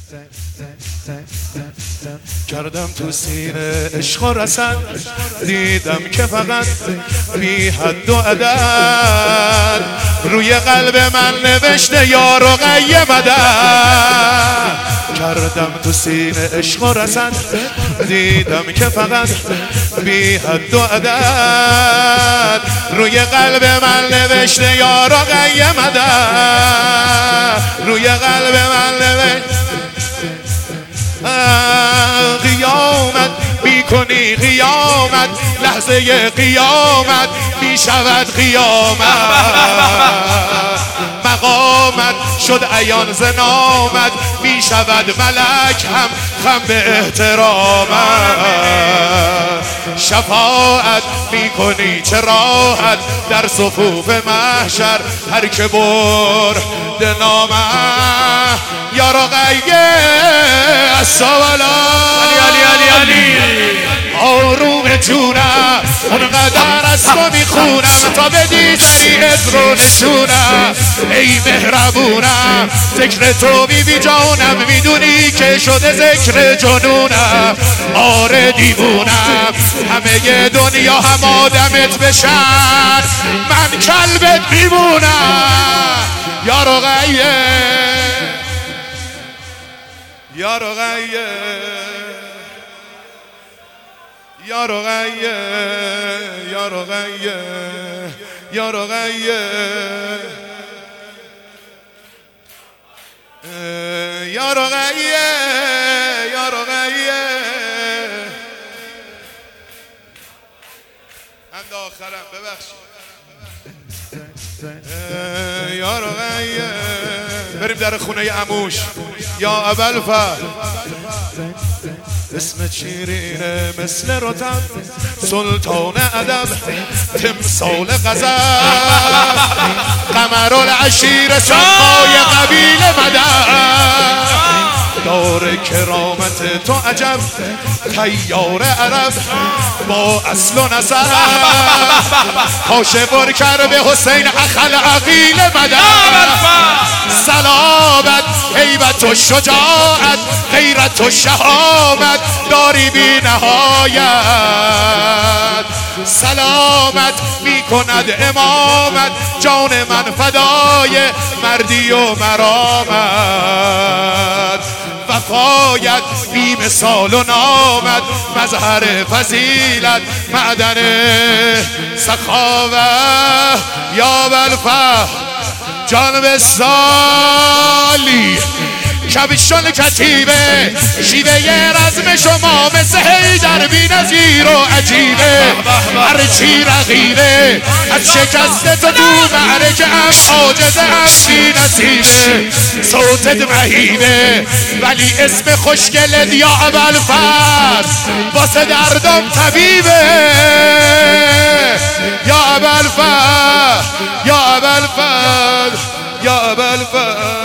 کردم تو سینه عشق و رسن، دیدم که فقط بی حد و عدد روی قلب من نوشته یار و قیمدد. کردم تو سینه عشق و رسن، دیدم که فقط بی حد و عدد روی قلب من نوشته یار و قیمدد. روی قلب من نوشته قیامت میکنی، قیامت لحظه قیامت میشود قیامت. مقامت شد عیان ز نامت، میشود ملک هم خم به احترامت. شفاعت میکنی چه راحت در صفوف محشر، هر که برد نامت یا رقیه السوالا. علی آروم جونم اونقدر از تو میخونم تا به دیدنیت رو نشونم. ای مهربونم ذکر تو بی جانم، میدونی که شده ذکر جنونم. آره دیوونم همه دنیا هم آدمت بشن، من کلبت میمونم. یا رقیه یا رقیه یا رقیه یا رقیه یا رقیه یا رقیه یا رقیه. اند آخرم ببخشید. یا رقیه بریم در خونه عموش. یا ابوالفضل اسمت شیرینه مثل رطب، سلطان ادب تمثال غضب، قمرالعشیر سقای قبیل مدد. دار کرامت تو عجب طیار عرب با اصل و نسب، پاشه بر کرب حسین اخل عقیل مدد. سلامت هیبت و شجاعت غیرت و شهامت داری بی نهایت. سلامت می کند امامت جان من فدای مردی و مرامت. وفایت بی مثال و نامت مظهر فضیلت معدن سخاوت. یا ابوالفضل جان بسالی کبشان کتیبه، شیوه رزم شما مثل حیدر بی نظیر و عجیبه. هرچی رقیبه از شکست تو معرکه ام عاجزم بی نصیبه. صوتت مهیبه ولی اسم خوشگلت یا ابوالفضل واسه دردم طبیبه. یا ابوالفضل یا ابوالفضل یا ابوالفضل